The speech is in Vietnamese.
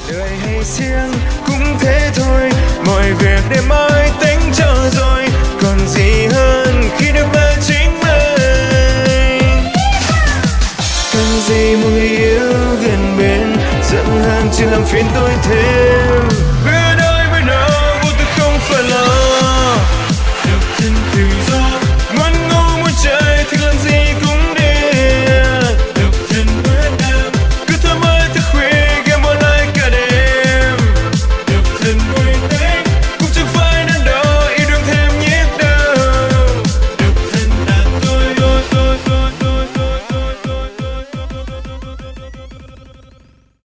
lười hay siêng cũng thế thôi, mọi việc để mai tính cho rồi, còn gì hơn khi được là chính mình. Cần gì một người yêu gần bên, giận hơn chỉ làm phiền tôi thêm.